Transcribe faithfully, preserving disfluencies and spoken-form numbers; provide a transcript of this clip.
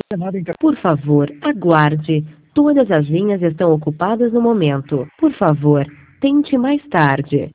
Por favor, aguarde. Todas as linhas estão ocupadas no momento. Por favor, tente mais tarde.